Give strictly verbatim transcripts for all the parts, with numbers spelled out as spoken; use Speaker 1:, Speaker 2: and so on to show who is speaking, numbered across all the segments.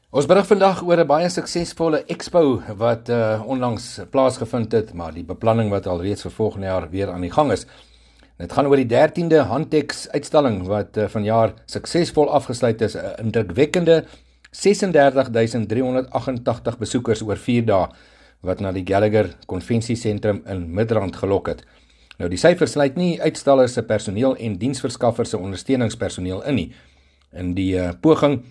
Speaker 1: Ons berig vandag oor 'n baie suksesvolle expo wat uh, onlangs plaasgevind het, maar die beplanning wat alreeds vir volgende jaar weer aan die gang is. Dit gaan oor die dertiende Hantex uitstalling wat uh, vanjaar suksesvol afgesluit is, 'n indrukwekkende ses en dertig duisend driehonderd agt en tagtig besoekers oor vier dae wat na die Gallagher Konvensiesentrum in Midrand gelok het. Nou die syfers sluit nie uitstallers se personeel en diensverskaffers se ondersteuningspersoneel in nie. In die uh, poging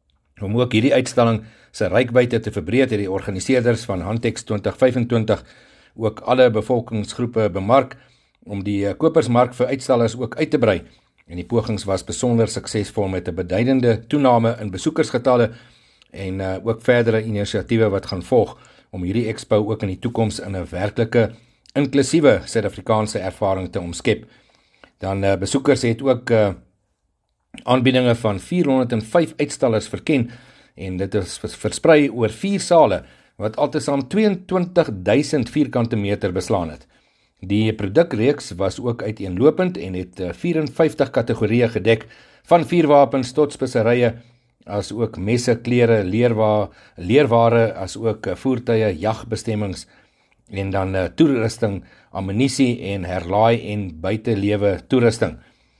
Speaker 1: om ook hierdie uitstalling se reikwyte te verbreed, het die organiseerders van Hantex twintig vyf en twintig ook alle bevolkingsgroepe bemark om die kopersmark vir uitstallers ook uit te brei. En die pogings was besonder suksesvol met 'n beduidende toename in besoekersgetalle en uh, ook verdere inisiatiewe wat gaan volg om hierdie expo ook in die toekoms in 'n werklike inklusiewe Suid-Afrikaanse ervaring te omskep. Dan uh, besoekers het ook uh, aanbiedinge van vierhonderd en vyf uitstallers verken en dit is versprei oor vier sale wat altesaam twee en twintig duisend vierkante meter beslaan het. Die produkreeks was ook uiteenlopend en het vyf en vyftig kategorieë gedek, van vuurwapens tot speserye, as ook messe, klere, leerwa, leerware, as ook voertuie, jagbestemmings en dan uh, toerusting, ammunisie en herlaai en buitelewe toerusting.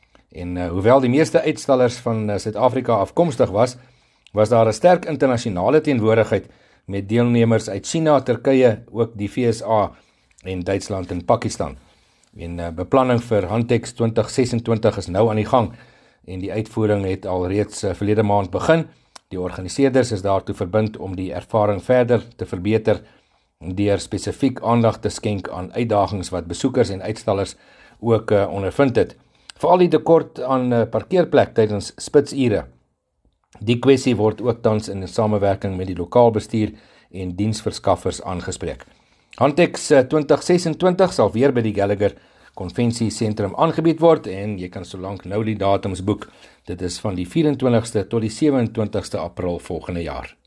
Speaker 1: En uh, hoewel die meeste uitstallers van uh, Suid-Afrika afkomstig was, was daar 'n sterk internasionale teenwoordigheid met deelnemers uit China, Turkye, ook die V S A en Duitsland en Pakistan. En uh, beplanning vir Hantex twintig ses en twintig is nou aan die gang en die uitvoering het al reeds uh, verlede maand begin. Die organiseerders is daartoe verbind om die ervaring verder te verbeter deur spesifiek aandag te skenk aan uitdagings wat besoekers en uitstallers ook uh, ondervind het. Veral die tekort aan uh, parkeerplek tydens spitsure. Die kwessie word ook tans in samewerking met die lokaal bestuur en diensverskaffers aangespreek. Hantex twintig ses en twintig sal weer by die Gallagher Konvensiesentrum aangebied word en jy kan solank nou die datums boek. Dit is van die vyf en twintigste tot die sewe en twintigste April volgende jaar.